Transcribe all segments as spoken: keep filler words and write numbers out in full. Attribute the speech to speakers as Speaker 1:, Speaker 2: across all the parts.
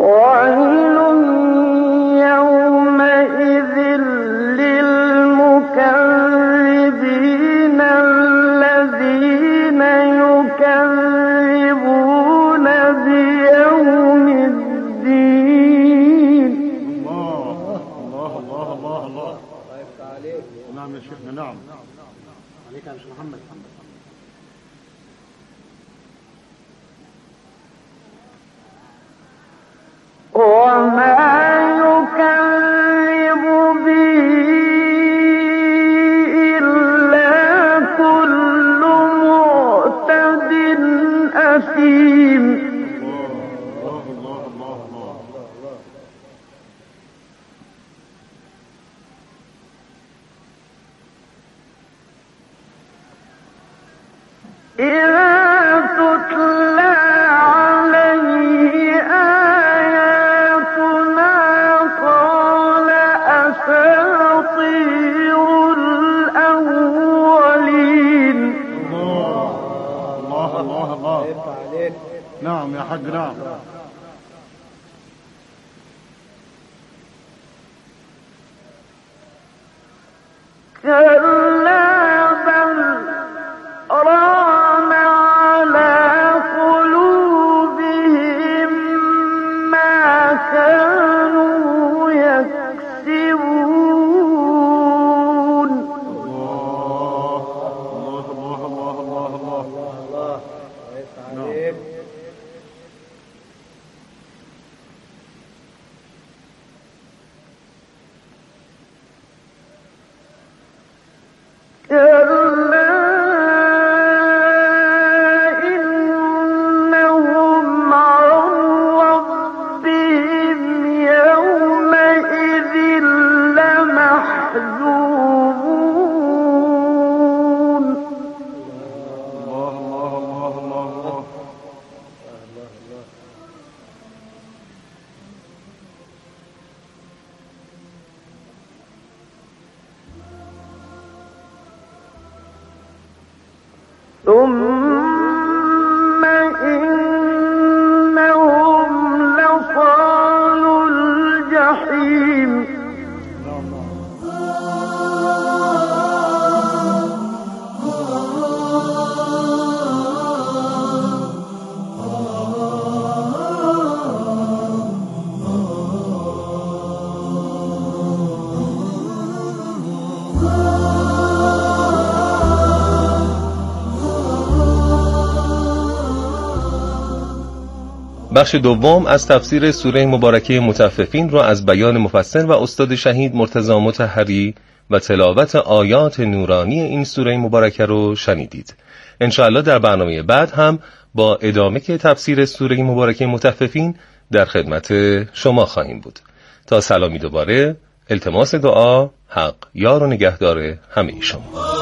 Speaker 1: بخش دوم از تفسیر سوره مبارکه مطففین را از بیان مفسر و استاد شهید مرتضی مطهری و تلاوت آیات نورانی این سوره مبارکه رو شنیدید. انشاءالله در برنامه بعد هم با ادامه تفسیر سوره مبارکه مطففین در خدمت شما خواهیم بود. تا سلامی دوباره، التماس دعا، حق یار و نگهدار همه شما.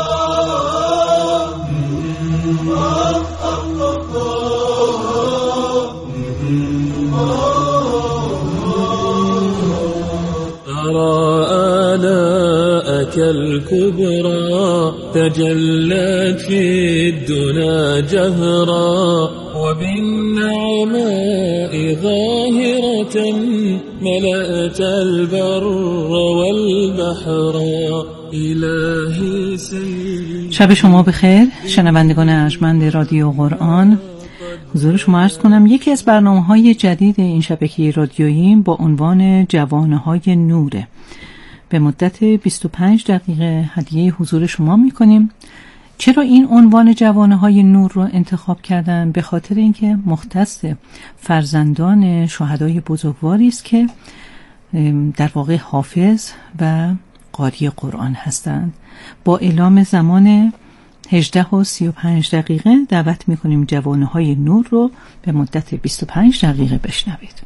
Speaker 2: آلاءك الكبرى تجلت في الدنا جهرا وبالنعماء ظاهرة ملأت البر والبحر إلهي سيد.
Speaker 3: شب شما بخیر شنوندگان ارجمند رادیو قرآن. حضور شما عرض کنم یکی از برنامه‌های جدید این شبکه رادیویی با عنوان جوانه‌های نوره. به مدت بیست و پنج دقیقه هدیه حضور شما می‌کنیم. چرا این عنوان جوانه‌های نور رو انتخاب کردن؟ به خاطر اینکه مختص فرزندان شهدای بزرگواری است که در واقع حافظ و قاری قرآن هستند. با اعلام زمان هجده و سی و پنج دقیقه دعوت میکنیم جوانه‌های نور رو به مدت بیست و پنج دقیقه بشنوید.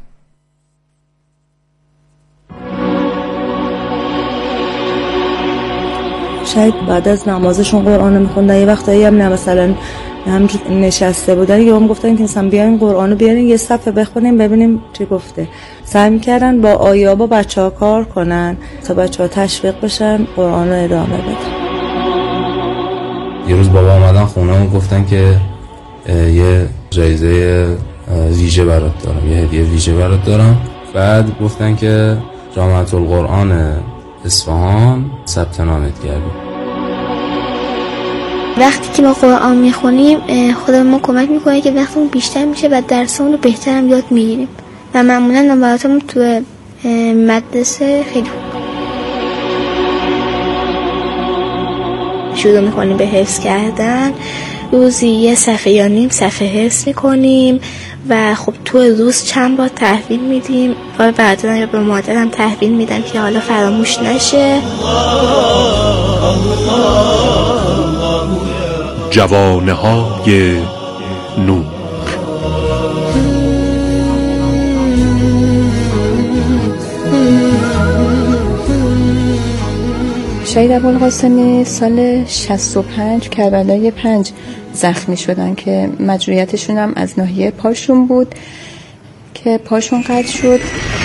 Speaker 4: شاید بعد از نمازشون قرآن رو میخوندن، یه وقتایی هم نه مثلا همجور نشسته بودن یا هم گفتن که مثلا بیاین قرآن رو بیارین یه صفحه بخونیم ببینیم چی گفته. سعی میکردن با آیا با بچه ها کار کنن تا بچه ها تشویق بشن قرآن رو ادامه بدن.
Speaker 5: یه روز بابا آمدن خونه و گفتن که یه جایزه ویژه برات دارم، یه هدیه ویژه برات دارم بعد گفتن که جامعه القرآن اصفهان ثبت نامت کردیم.
Speaker 6: وقتی که ما قرآن میخونیم خدا ما کمک میکنه که وقتمون بیشتر میشه و درسمون رو بهترم یاد میگیریم و معمولا نمراتمون تو مدرسه خیلی شروع میکنیم به حفظ کردن. روزی یه صفحه یا نیم صفحه حفظ میکنیم و خب تو روز چند بار تحویل میدیم و بعدا یا به مادرم تحویل میدم که حالا فراموش نشه.
Speaker 7: جوانه‌های نور.
Speaker 8: شهید ابوالقاسمی سال شصت و پنج کربلای پنج زخمی شدن که مجروحیتشون هم از ناحیه پاشون بود که پاشون قطع شد.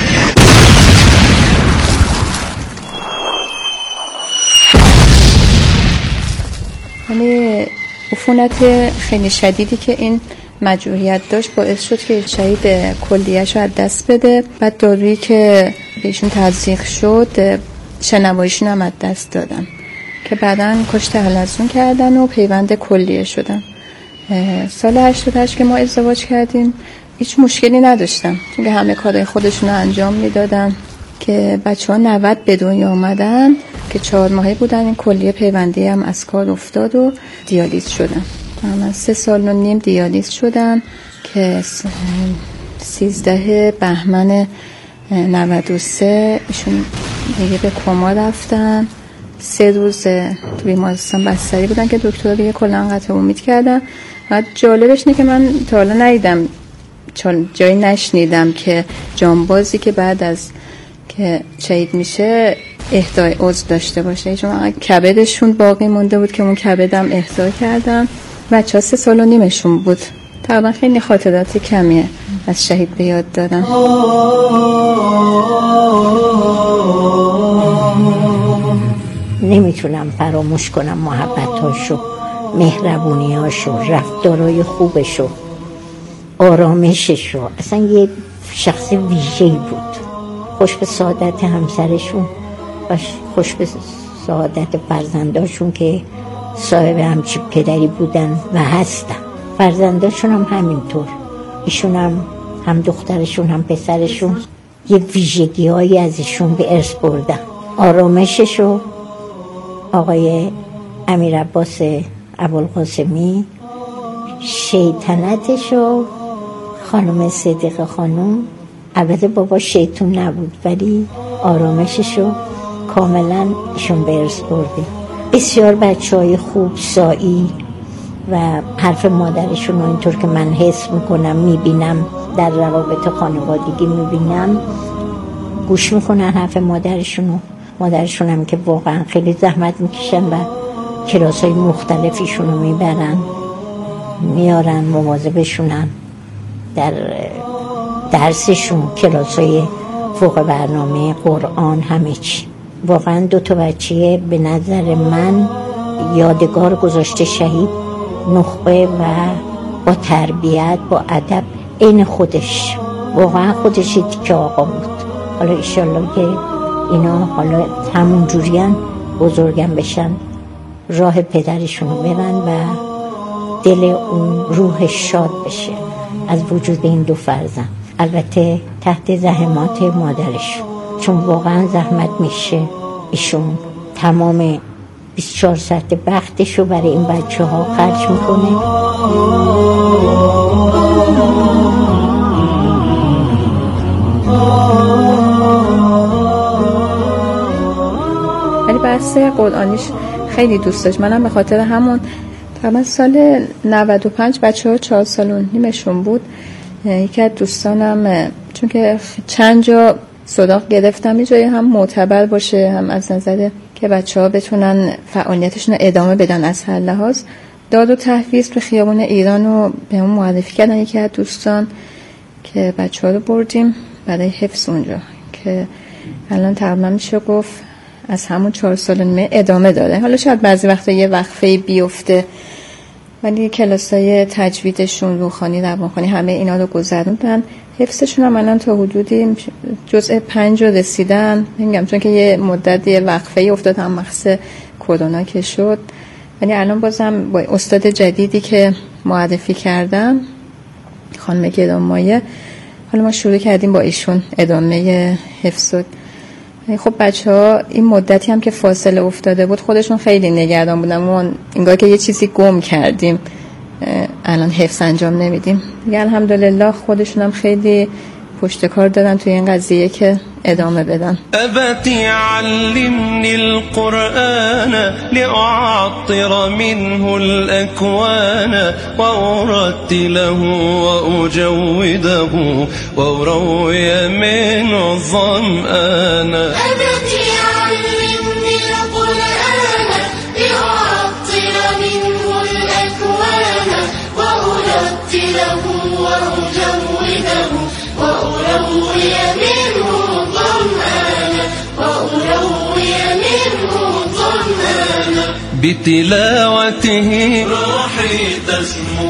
Speaker 8: یعنی عفونت خیلی شدیدی که این مجروحیت داشت باعث شد که شهید کلیه‌اش رو از دست بده. بعد دارویی که بهشون تزریق شد شنواییشون هم از دست دادن که بعداً کشت حلزون کردن و پیوند کلیه شدن. سال هشتاد و هشت که ما ازدواج کردیم هیچ مشکلی نداشتم چون همه کارهای خودشون رو انجام میدادن که بچه ها نود به دنیا آمدن که چهار ماهه بودن. این کلیه پیوندی هم از کار افتاد و دیالیز شدن. من سه سال و نیم دیالیز شدم که سیزده بهمن نود و سه ایشون دیگه به کما رفتن. سه روز تو بیمارستان بستری بودن که دکتر دیگه کلا قطع امید کردن. و جالبش اینه که من تا حالا ندیدم، چون جایی نشنیدم که جانبازی که بعد از که شهید میشه اهدای عضو داشته باشه. چون کبدشون باقی مونده بود که اون کبدم اهدا کردم. بچه‌ها سه سال و نیمشون بود. تقریبا خیلی خاطرات کمیه از شهید به یاد دارم.
Speaker 9: نمیتونم فراموش کنم محبتاشو، مهربونیاشو، رفتارای خوبشو، آرامششو. اصلا یه شخص ویژه‌ای بود. خوش به سعادت همسرشون و خوش به سعادت فرزنداشون که صاحب همچی پدری بودن و هستن. فرزنداشون هم همینطور. ایشون هم هم دخترشون هم پسرشون یه ویژگی هایی از ایشون به ارث بردن. آرامششو آقای امیر عباس ابوالقاسمی، شیطنتشو خانم صدیقه خانم. البته بابا شیطون نبود ولی آرامششو کاملا ایشون به ارث برده. بسیار بچه های خوب، سایی و حرف مادرشون رو اینطور که من حس میکنم میبینم در روابط خانوادگی میبینم گوش میکنن حرف مادرشون رو. مادرشون هم که واقعا خیلی زحمت میکشن و کلاس های مختلفیشون رو میبرن میارن، مواظبشونن در درسشون، کلاس های فوق برنامه، قرآن، همه چی. واقعا دو تا بچه به نظر من یادگار گذاشته شهید، نخبه و با تربیت، با ادب، این خودش واقعا خودش که آقا بود. حالا ایشالله که اینا حالا همون جوریان بزرگم بشن، راه پدرشون رو برن و دل اون روح شاد بشه از وجود این دو فرزند. البته تحت زحمات مادرشون، چون واقعا زحمت میشه. ایشون تمام بیست و چهار ساعت وقتشو برای این بچه ها خرج میکنه.
Speaker 8: ولی بحث قرآنیش خیلی دوست داشت. منم به خاطر همون تقریبا سال نود و پنج بچه ها چهار سال و نیمشون بود. یکی از دوستانم چون که چند جا صداق گرفتم یه جایی هم معتبر باشه، هم از نظر که بچه ها بتونن فعالیتشون رو ادامه بدن از هر لحاظ، داد و تحویز به خیابان ایران رو به اون معرفی کردن. یکی از دوستان که بچه ها رو بردیم برای حفظ اونجا که الان تقریبا میشه گفت از همون چهار سال نیمه ادامه داره. حالا شاید بعضی وقتا یه وقفه بیفته ولی کلاسای تجویدشون، روحانی، روانخوانی، همه اینا رو گذروندن. حفظشون هم الان تا حدودی جزء پنج رو رسیدن. میگم چون که یه مدت یه وقفه افتاد هم مخصوص کرونا که شد، ولی الان بازم با استاد جدیدی که معرفی کردم، خانم گرانمایه، حالا ما شروع کردیم با ایشون ادامه حفظ. خب بچه‌ها این مدتی هم که فاصله افتاده بود خودشون خیلی نگران بودن، ما انگار که یه چیزی گم کردیم، الان حفظ انجام نمیدیم. دیگه الحمدلله خودشون هم خیلی پشت کار دادن توی این قضیه که ادامه بدن.
Speaker 10: أبتي علمني القرآن لأعطر منه الأكوان وأرتله وأجوده وأروي منه الظمآن. أبتي علمني القرآن لأعطر منه الأكوان وأرتله وأجوده وأروي منه الظمآن وأروي منه الظمآن. بتلاوته روحي تسمو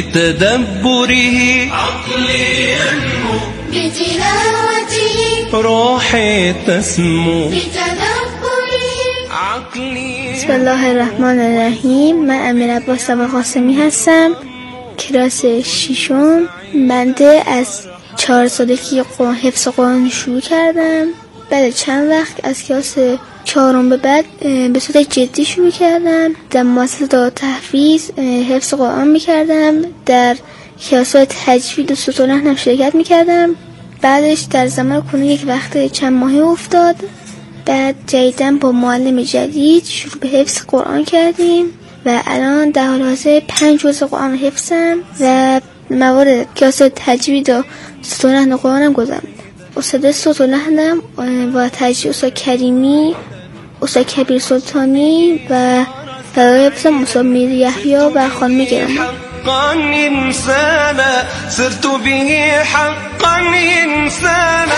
Speaker 10: بتدبره عقلي ينمو بتلاوته روحي تسمو بتدبره عقلي.
Speaker 6: بسم الله الرحمن الرحیم. من امیرعباس ابوالقاسمی هستم، کلاس ششم. بنده از چهار سالگی حفظ قرآن شروع کردم. بعد چند وقت از کلاس چهارم به بعد به صورت جدی شروع کردم. در مؤسسه دارالتحفیظ حفظ قرآن میکردم، در کلاس تجوید و سطور لحن شرکت میکردم. بعدش در زمان کنون یک وقت چند ماهی افتاد. بعد جدیداً با معلم جدید شروع به حفظ قرآن کردیم و الان در حال حاضر پنج جزء قرآن حفظم و موارد کلاس تجوید و سطور لحن قرآن هم گذارم. استاد سطور لحنم و تجوید استاد کریمی، استاد کبیر سلطانی و برای حفظم استاد میر یحیی و خانم گرامی.
Speaker 10: حقا انسانا صرت به حقا انسانا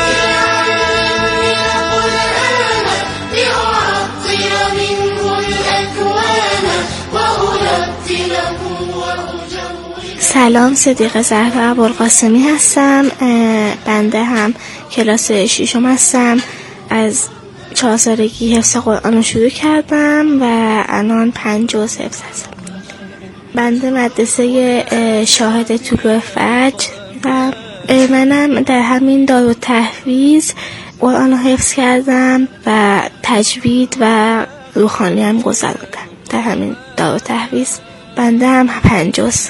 Speaker 6: سلام، صدیقه زهرا ابوالقاسمی هستم. بنده هم کلاس ششم هستم. از چهار سالگی حفظ قرآن رو شروع کردم و الان پنج جزء حفظ هستم. بنده مدرسه شاهد طلوع فجر و منم در همین دارالتحفیظ قرآن رو حفظ کردم و تجوید و روحانی هم گذروندم در همین دارالتحفیظ. بنده هم پنج جزء.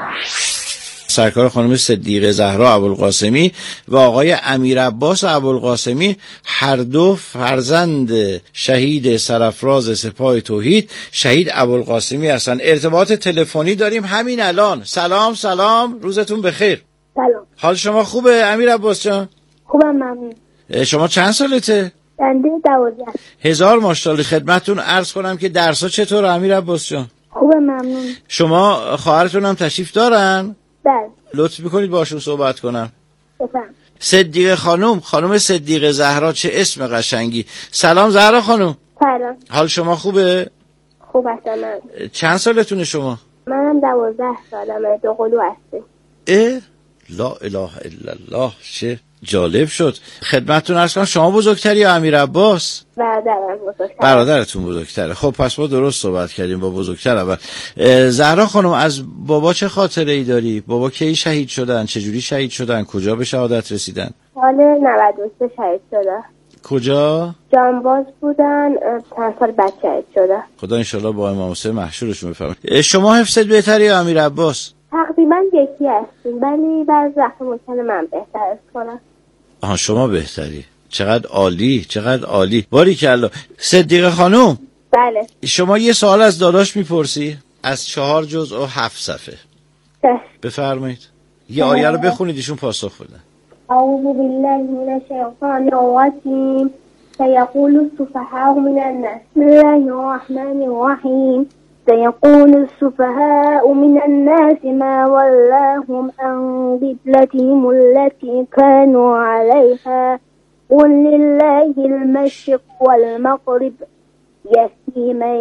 Speaker 11: سرکار خانم صدیقه زهرا ابوالقاسمی و آقای امیرعباس ابوالقاسمی، هر دو فرزند شهید سرافراز سپاه توحید شهید ابوالقاسمی هستن. ارتباط تلفنی داریم همین الان. سلام سلام، روزتون بخیر.
Speaker 12: سلام.
Speaker 11: حال شما خوبه امیرعباس جان؟
Speaker 12: خوبم، ممنون.
Speaker 11: شما چند سالته؟
Speaker 12: بنده دوازده.
Speaker 11: هزار ماشاءالله. خدمتتون عرض کنم که درسا چطور امیرعباس جان؟
Speaker 12: خوبه، ممنون.
Speaker 11: شما خواهرتون هم تشریف دارن؟
Speaker 12: بله.
Speaker 11: لطف میکنید باشون صحبت کنم.
Speaker 12: بفهم.
Speaker 11: صدیقه خانم، خانم صدیقه زهرا، چه اسم قشنگی. سلام زهرا خانم.
Speaker 12: سلام.
Speaker 11: حال شما خوبه؟
Speaker 12: خوب هستم.
Speaker 11: چند سالتونه شما؟
Speaker 12: منم دوازده سالمه، دو قلو هسته.
Speaker 11: اه؟ لا اله الا الله، چه جالب شد. خدمتتون عرض کنم شما بزرگتری یا امیرعباس؟
Speaker 12: برادرم بزرگتره.
Speaker 11: برادرتون بزرگتره. خب پس ما درست صحبت کردیم با بزرگتر. اول زهرا خانم، از بابا چه خاطره ای داری؟ بابا کی شهید شدن؟ چجوری شهید شدن؟ کجا به شهادت رسیدن؟
Speaker 12: سال نود و سه شهید شدن.
Speaker 11: کجا؟
Speaker 12: جانباز بودن، چند سال بعد شهید شدن.
Speaker 11: خدا انشالله با امام حسین محشورشون بفرمایه. شما حفظت بهتری یا امیرعباس؟
Speaker 12: تقریبا یکی هستیم، ولی بعضی وقت ممکنه من بهتر است کنم.
Speaker 11: آها، شما بهتری. چقدر عالی، چقدر عالی. باریکلا. صدیقه خانم.
Speaker 12: بله.
Speaker 11: شما یه سوال از داداش میپرسی؟ از چهار جزء و هفت صفحه. بفرمایید. یه آیه رو بخونید ایشون پاسخ بدن.
Speaker 12: اعوذ بالله من الشیطان الرجیم. سيقول السفهاء من الناس. بسم الله الرحمن الرحیم. سيقول السفهاء من الناس ما ولاهم عن قبلتهم التي كانوا عليها قل لله المشرق والمغرب يهدي من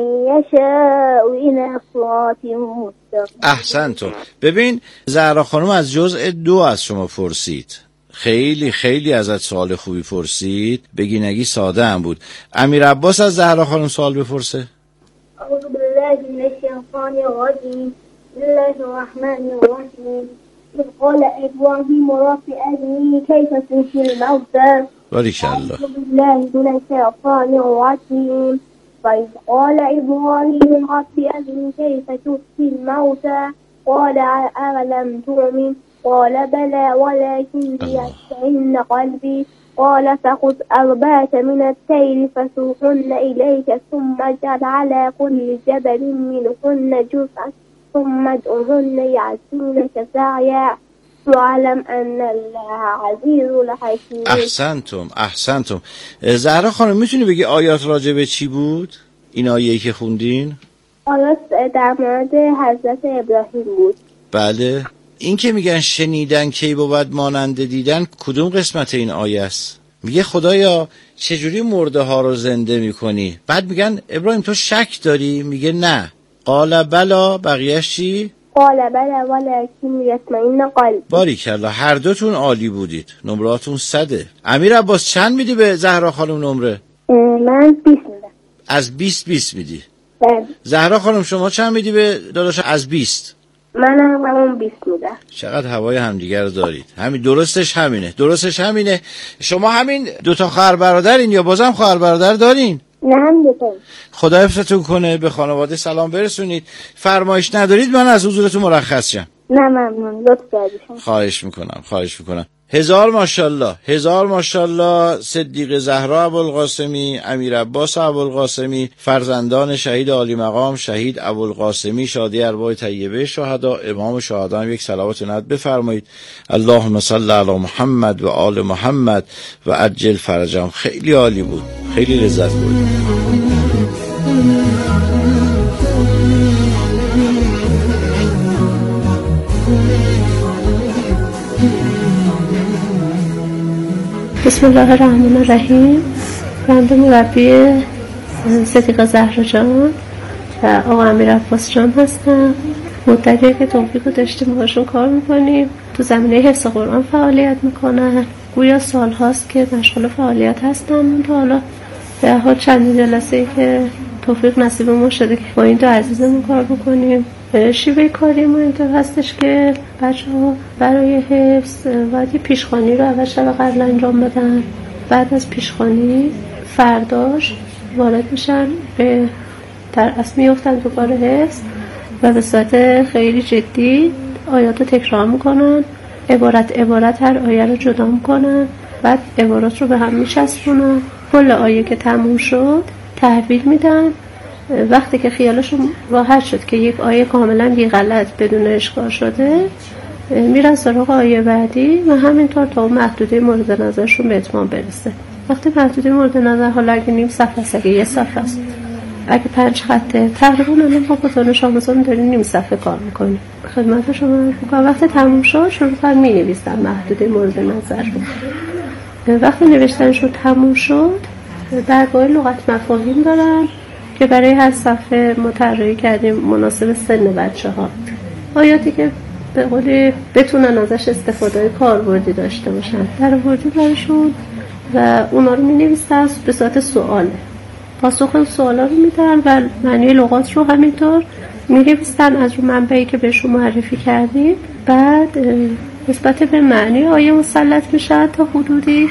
Speaker 12: يشاء إلى صراط مستقيم.
Speaker 11: احسنتون. ببین زهرا خانم از جزء دو از شما پرسید، خیلی خیلی ازت سوال خوبی پرسید، بگی نگی ساده هم بود. امیر عباس از زهرا خانم سوال بپرسه.
Speaker 12: أعوذ بالله من الشيطان الرجيم. بسم الله الرحمن الرحيم. إذ قال إبراهيم رب أرني كيف تحيي الموتى.
Speaker 11: بارك الله.
Speaker 12: أعوذ بالله من الشيطان الرجيم. فإذ قال إبراهيم رب أرني كيف تحيي الموتى قال أولم تؤمن قال بلى ولكن ليطمئن قلبي قال فخذ أربعة من الطير فصرهن إليك ثم اجعل على كل جبل منهن جزءا ثم ادعهن يأتينك سعيا واعلم أن الله عزيز حكيم.
Speaker 11: احسنتم احسنتم. زهرا خانم میتونی بگی آیات راجع به چی بود؟ این آیه‌ای که خوندین؟
Speaker 12: آیات در مورد حضرت ابراهیم بود.
Speaker 11: بله. این که میگن شنیدن کی بود مانند دیدن، کدوم قسمت این آیه است؟ میگه خدایا چجوری مرده ها رو زنده میکنی؟ بعد میگن ابراهیم تو شک داری؟ میگه نه. قال بلا، بقیه‌اش چی؟
Speaker 12: قال بلا ولكن ليطمئن قلبي.
Speaker 11: باریکلا، هر دوتون عالی بودید، نمراتون صده. امیر عباس چند میدی به زهرا خانم نمره؟
Speaker 12: من بیست میدم.
Speaker 11: از بیست بیست میدی؟
Speaker 12: بله.
Speaker 11: زهرا خانم شما چند میدی به داداش از بیست؟
Speaker 12: منم همون بیست میدم.
Speaker 11: چقدر هوای همدیگر دارید. همین درستش همینه. درستش همینه. شما همین دوتا خواهر برادرین یا بازم خواهر برادر دارین؟
Speaker 12: نه هم دوتا.
Speaker 11: خدا حفظتون کنه، به خانواده سلام برسونید. فرمایش ندارید من از حضورتون مرخص شم؟
Speaker 12: نه ممنون، لطف کردید.
Speaker 11: خواهش میکنم خواهش میکنم. هزار ماشاءالله هزار ماشاءالله. صدیق زهرا ابوالقاسمی، امیر عباس ابوالقاسمی، فرزندان شهید عالی مقام شهید ابوالقاسمی، شادی ارواح طیبه شهدا، امام شهدا، یک صلوات و نعت بفرمایید. اللهم صل علی محمد و آل محمد و عجل فرجهم. خیلی عالی بود، خیلی لذت بود.
Speaker 13: بسم الله الرحمن الرحیم. بنده مربی صدیق زهرا جان و آقا امیر عباس جان هستم. مدتیه که توفیق رو داشتیم باشون کار میکنیم. تو زمینه حفظ قرآن فعالیت میکنن. گویا سال هاست که مشغول فعالیت هستم. تا حالا به حال چند جلسه ای که توفیق نصیب ما شده که با این دو عزیزمون کار بکنیم. شیوه کاری ما اینطور هستش که بچه ها برای حفظ باید پیشخوانی رو اول شب قبل انجام بدن. بعد از پیشخوانی فرداش وارد میشن به در اصل میفتن تو کار حفظ و به صورت خیلی جدی آیات رو تکرار میکنن. عبارت عبارت هر آیه رو جدا میکنن. بعد عبارات رو به هم میچسبونن. کل آیه که تموم شد تحویل میدن. وقتی که خیالشون راحت شد که یک آیه کاملا بی غلط بدون اشکال شده میرن سراغ آیه بعدی و همینطور تا اون محدوده مورد نظرشون به اتمام برسه. وقتی محدوده مورد نظر حالا اگه نیم صفحه است، اگه یه صفحه است، اگه پنج خطه، تقریبا الان ما با دانش آموزان داریم نیم صفحه کار میکنیم. خدمت شما میگم وقتی تموم شد شروع کردن مینویسن محدوده مورد نظر رو. وقتی نوشتنشون تموم شد درگاه لغت مفاهیم دارن که برای هر صفحه ما طراحی کردیم مناسب سن بچه ها. آیاتی که به قولی بتونن ازش استفاده کاربردی داشته باشن در آوردیم براشون و اونا رو می نویسن به صورت سواله. پاسخ سوالا رو میدن و معنی لغات رو همینطور می نویسن از رو منبعی که بهشون معرفی کردیم. بعد نسبت به معنی آیه مسلط میشن تا حدودی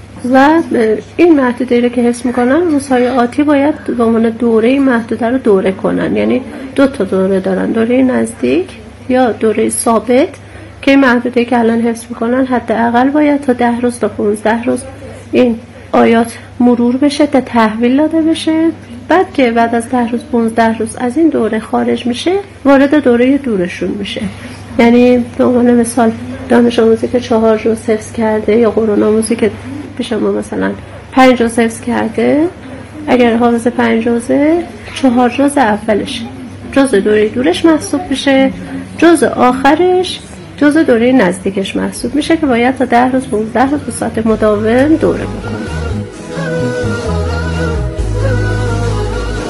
Speaker 13: و این محدوده رو که حفظ میکنن روزهای آتی باید به عنوان دوره محدوده رو دوره کنن. یعنی دو تا دوره دارن، دوره نزدیک یا دوره ثابت که محدوده که الان حفظ میکنن حداقل باید تا ده روز تا پانزده روز این آیات مرور بشه تا تحویل داده بشه. بعد که بعد از ده روز پانزده روز از این دوره خارج میشه وارد دوره دورشون میشه. یعنی به عنوان مثال دانش آموزی که چهار روز حفظ کرده یا قرآن آموزی که پیش ما مثلا پنج روز حفظ کرده، اگر حافظ پنج روزه چهار روز اولش جز دوره دورش محسوب میشه، جز آخرش جز دوره نزدیکش محسوب میشه که باید تا ده روز پانزده روز به صورت مداوم دوره بکنه.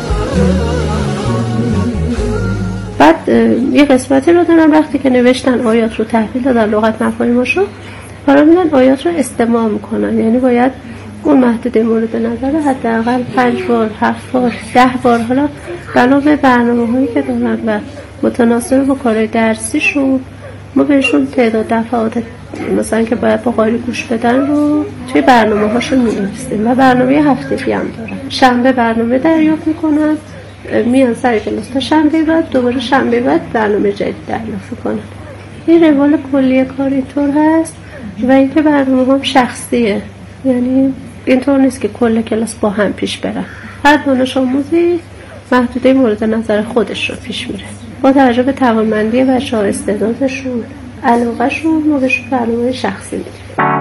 Speaker 13: بعد یه قسمتی رو دارن وقتی که نوشتن آیات رو تحویل دادن لغت مفاهیمشو کارا میدن آیات رو استماع میکنن، یعنی باید اون محدوده مورد نظر حداقل پنج بار، هفت بار، ده بار، حالا بنا به برنامه‌هایی که دارن و متناسب با کارهای درسیشون ما بهشون تعداد دفعات مثلا که باید با قاری گوش بدن رو توی برنامه هاشون می‌نویسیم و برنامه هفتگی هم دارن. شنبه برنامه دریافت میکنن، میان سر کلاس تا شنبه بعد دوباره شنبه بعد برنامه جدید دریافت میکنن. این روال کلی کار اینطور هست و اینکه برنامه هم شخصیه، یعنی اینطور نیست که کل کلاس با هم پیش برن. هر دانش آموزی محدوده مورد نظر خودش رو پیش میره با توجه به توانمندی بچه‌ها، استعدادشون، علاقه‌شون. ما بهشون برنامه شخصی میدیم.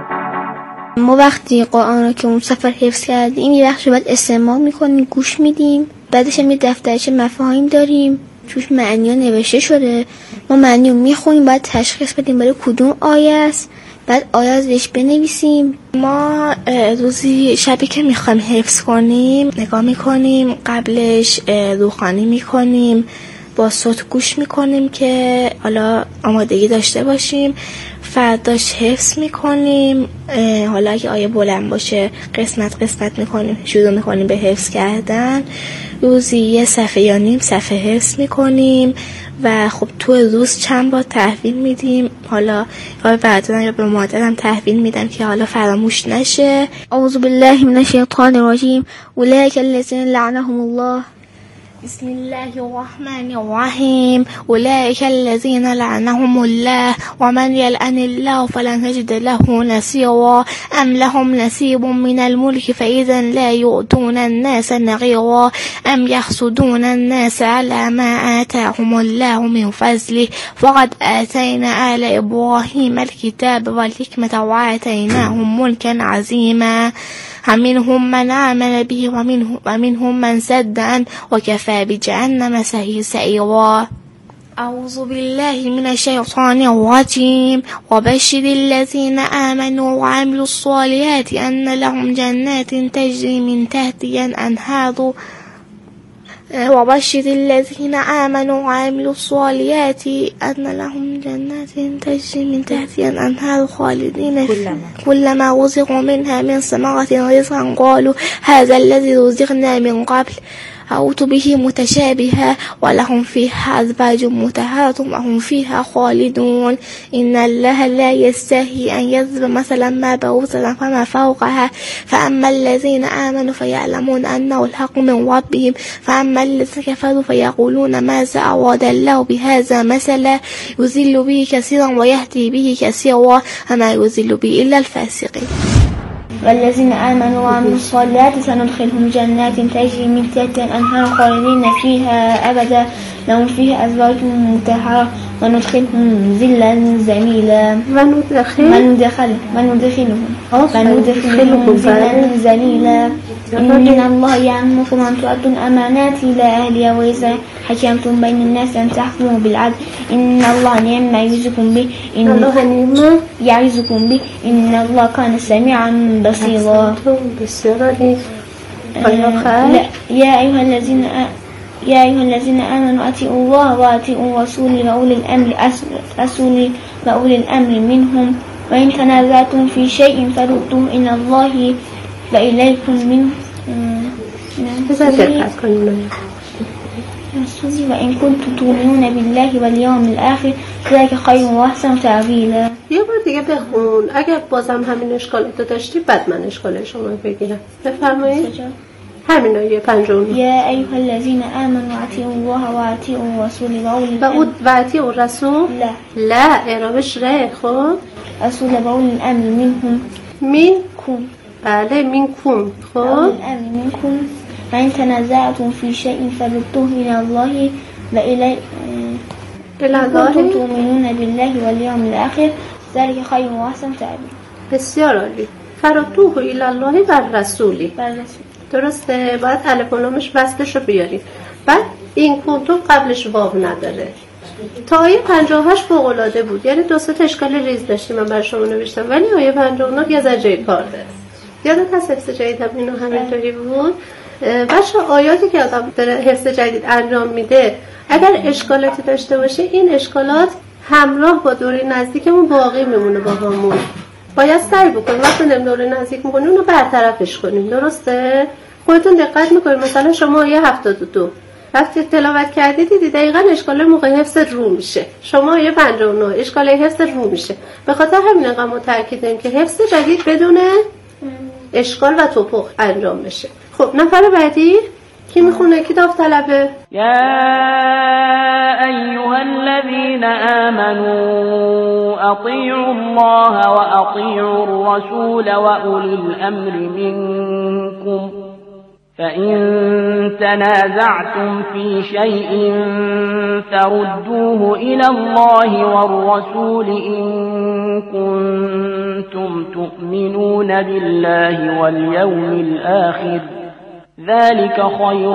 Speaker 6: ما وقتی قرآن رو که اون سفر حفظ کردیم یه وقتی باید استماع میکنیم، گوش میدیم، بعدش هم یه دفترچه مفاهیم داریم توش معنی ها نوشته شده، ما معنی رو میخونیم، باید تشخیص بدیم برای کدوم آیه است، بعد آیه ازش بنویسیم. ما روزی شبی که میخوایم حفظ کنیم نگاه میکنیم، قبلش روخانی میکنیم، با صوت گوش میکنیم که حالا آمادگی داشته باشیم، فرداش حفظ میکنیم. حالا اگه آیه بلند باشه قسمت قسمت میکنیم، شروع میکنیم به حفظ کردن. روزی یه صفحه یا نیم صفحه حفظ میکنیم و خب تو روز چند بار تحویل میدیم. حالا یا بعدن یا به مادرم تحویل میدم که حالا فراموش نشه. اعوذ بالله من الشیطان الرجیم. اولئک الذین لعنهم الله. بسم الله الرحمن الرحیم. اولئک الذین لعنهم الله و من یلعن الله فلن تجد له نصیرا ام لهم نصیب من الملک فاذا لا یؤتون الناس نقیرا ام یحسدون الناس على ما آتاهم الله من فضله فقد آتینا آل ابراهیم الکتاب والحکمة وآتیناهم ملکا عظیما منهم من آمن به ومنهم من صد عنه وكفى بجهنم سعيرا. أعوذ بالله من الشيطان الرجيم. وبشر الذين آمنوا وعملوا الصالحات أن لهم جنات تجري من تحتها الأنهار وبشر الذين آمنوا وعملوا الصالحات أن لهم جنات تجري من تحتها الأنهار خالدين كلما رزقوا منها من ثمرة رزقا قالوا هذا الذي رزقنا من قبل أوت به متشابها ولهم فيها أزواج مطهرة وهم فيها خالدون. إن الله لا يستحي أن يضرب مثلا ما بعوضة فما فوقها فأما الذين آمنوا فيعلمون أنه الحق من ربهم فأما الذين كفروا فيقولون ماذا أراد الله بهذا مثلا يضل به كثيرا ويهدي به كثيرا وما يضل به إلا الفاسقين. والذين آمنوا وعملوا الصالحات سندخلهم جنات تجري من تحتها الأنهار خالدين فيها أبدا لهم فيها أزواج مطهرة وندخلهم ظلا ذليلا وندخل وندخل وندخلهم وندخلهم ظلا ذليلا. إن الله يأمركم أن تؤدوا الأمانات إلى أهلها وإذا حكمتم بين الناس أن تحكموا بالعدل إن الله نعم ما يعظكم به إن الله نعم يعظكم به إن الله كان سميعا بصيرا. يا أيها الذين يا أيها الذين آمنوا أطيعوا الله وأطيعوا الرسول وأولي الأمر رسول وأولي الأمر منهم وإن تنازعتم في شيء فردوه إلى الله وإليكم منه وإن كنتم تؤمنون بالله واليوم الآخر ذلك خير وأحسن تأویلا.
Speaker 13: یه بار دیگه بخون اگر بازم همین اشکالاتو داشتی بعد من اشکال شما بگیرم. بفرمایید. همین آیه پنجم.
Speaker 6: یا ایها الذین آمنوا اطیعوا الله و اطیعوا الرسول و اولی
Speaker 13: الامر و اطیعوا الرسول لا لا اعرابش ره. خب
Speaker 6: رسول و اولی الامر منهم
Speaker 13: منکم. بله منکم. خب
Speaker 6: اولی الامر منکم و ان تنازعتم فی شیء فردوه الی الله و الی
Speaker 13: الله
Speaker 6: تؤمنون بالله والیوم الاخر ذلك خیر و احسن تأویلا.
Speaker 13: بسیار عالی. فردوه الی الله و رسولی.
Speaker 6: بر رسول.
Speaker 13: درسته. باید الف و لامش بستش رو بیاریم. بعد این کنتون قبلش واو نداره. تا آیه پنجاه و هشت فوق‌العاده بود، یعنی دو سه اشکال ریز داشتیم من بر شما نوشتم، ولی آیه پنجاه و نه یه ذره کار داره. یادت هست حفظ جدید هم اینو همینطوری بود. بچه آیاتی که آدم داره حفظ جدید انجام میده اگر اشکالاتی داشته باشه این اشکالات همراه با دوره نزدیکمون باقی میمونه با همون. باید سعی بکنیم وقتی نم دوره نزدیک میکنیم اونو برطرفش کنیم. درسته؟ خودتون دقت میکنید مثلا شما آیه هفتاد و دو وقتی تلاوت کردید دیدید دقیقاً اشکال موقع حفظ رو میشه. شما آیه پنجاه و نه اشکال حفظ رو میشه. به خاطر همین انقدر ما تاکید داریم که حفظ جدید بدون اشکال و توپخ انجام بشه. خب نفر بعدی کی میخونه؟ کی داوطلبه؟
Speaker 14: یا ایها الذین آمنوا اطیعوا الله و اطیعوا الرسول و اولی الامر منکم فإن تنازعتم في شيء فردوه إلى الله والرسول إن كنتم تؤمنون بالله واليوم الآخر ذلك خير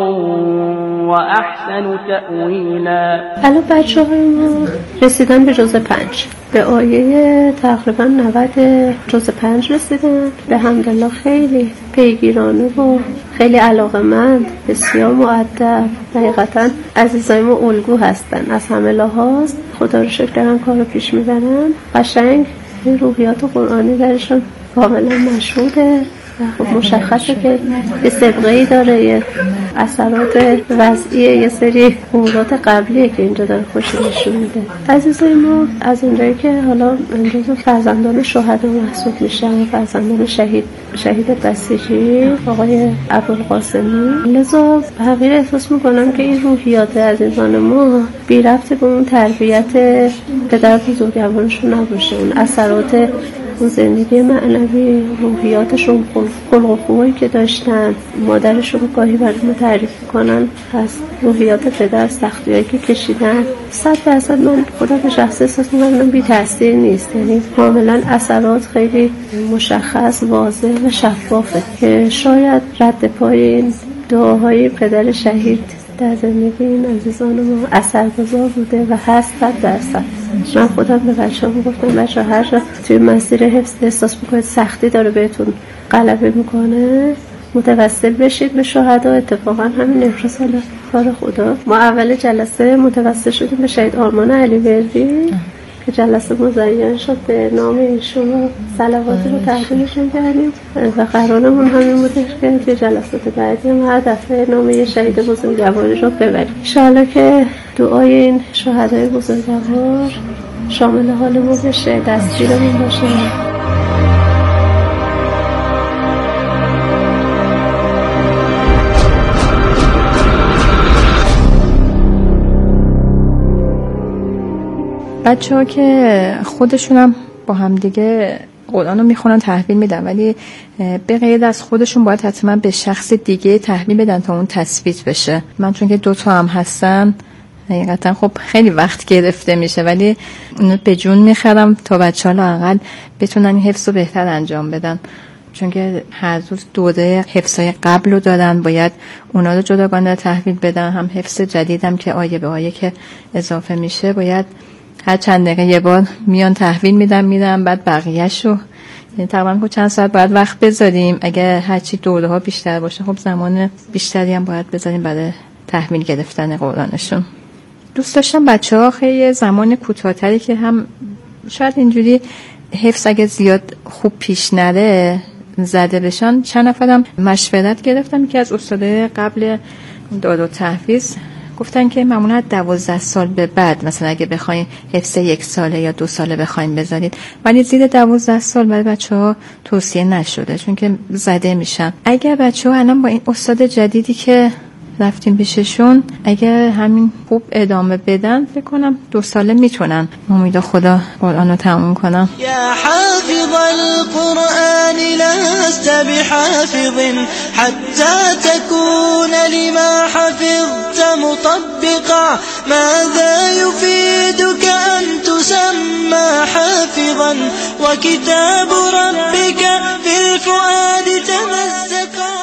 Speaker 14: وأحسن تأويلا.
Speaker 13: الان بچه های ما رسیدن به جزء پنج، به آیه تقریبا نود جزء پنج رسیدن. به حمدالله خیلی پیگیرانه و خیلی علاقه‌مند، بسیار مؤدب. حقیقتا عزیزای ما الگو هستن از همه لحاظ. خدا رو شکر دارن کارو پیش میبرن. قشنگ روحیات قرآنی درشون کاملا مشهوده و خب مشخصه که یه سابقه‌ای داره، یه اثرات وضعیه، یه سری امورات قبلیه که اینجا داره خوش نشون میده. عزیزای ما از اونجایی که حالا جزو فرزندان شهدا محسوب میشن و فرزندان شهید شهید بسیجی آقای ابوالقاسمی، لذا حقیقت احساس میکنم که این روحیات عزیزان ما بی ربط به اون تربیت پدر بزرگوارشون نباشه، اون اثرات اون زندگی معنوی، روحیاتشون، خلق و خوبی که داشتن، مادرشون گاهی برای تعریف کنن از روحیات پدر، سختی‌هایی که کشیدن، صد درصد من خودم به شخص احساس می‌کنم بی تاثیر نیست. یعنی کاملا اثرات خیلی مشخص، واضح و شفافه که شاید رد پای این دعاهای پدر شهید در زندگی این عزیزان ما اثرگذار بوده و هست صد درصد. من خودم به بچه ها گفتم بچه ها هر جا توی مسیر حفظ احساس میکنید سختی داره بهتون غلبه میکنه متوسل بشید به شهدا. اتفاقا همین امروز کار خدا ما اول جلسه متوسل شدیم به شهید آرمان علیوردی که جلسه مزین شد، به نام ایشون و صلواتی رو تقدیمشون کردیم و قرارمون همین بوده که توی جلسات بعدی هم هر دفعه نام یه شهید بزرگواری رو ببریم. انشاءالله که دعای این شهدای بزرگوار شامل حال ما بشه، دستگیرمون باشه.
Speaker 8: بچه ها که خودشونم با هم دیگه قرآن رو میخونن تحویل میدن، ولی به غیر از خودشون باید حتما به شخص دیگه تحویل بدن تا اون تثبیت بشه. من چون که دوتا هم هستن حقیقتا خب خیلی وقت گرفته میشه، ولی اونو به جون میخرم تا بچه ها لااقل بتونن حفظ رو بهتر انجام بدن، چون که هر روز دوره حفظای قبل رو دارن، باید اونا رو جداگانه تحویل بدن. هم حفظ جدیدم که آیه به آیه که اضافه میشه باید هر چند دقیقه یه بار میان تحویل میدم میدم بعد بقیه‌شو، یعنی تقریبا چند ساعت باید وقت بذاریم. اگه هرچی دوره ها بیشتر باشه خب زمان بیشتری هم باید بذاریم برای تحویل گرفتن قرآنشون. دوست داشتم بچه ها خیلی زمان کوتاه‌تری که هم شاید اینجوری حفظ اگه زیاد خوب پیش نره زده بشن. چند نفرم مشورت گرفتم که از استادای قبل داد و تحفیظ گفتن که معمولا دوازده سال به بعد مثلا اگه بخواین حفظ یک ساله یا دو ساله بخواین بذارید، ولی زیر دوازده سال برای بچه ها توصیه نشده چون که زده میشن. اگر بچه ها الان با این استاد جدیدی که رفتیم پیششون اگه همین خوب ادامه بدن فکر کنم دو ساله میتونن. امید خدا قرآن رو تموم کنم.
Speaker 10: یا حافظ القرآن لست بحافظ حتى تكون لما حفظت مطبقا ماذا يفيدك أن تسمى حافظا وكتاب ربك في الفؤاد تمزقا.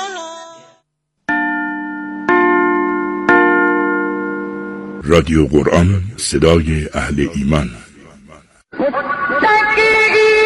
Speaker 15: رادیو قرآن، صدای اهل ایمان.
Speaker 10: متقی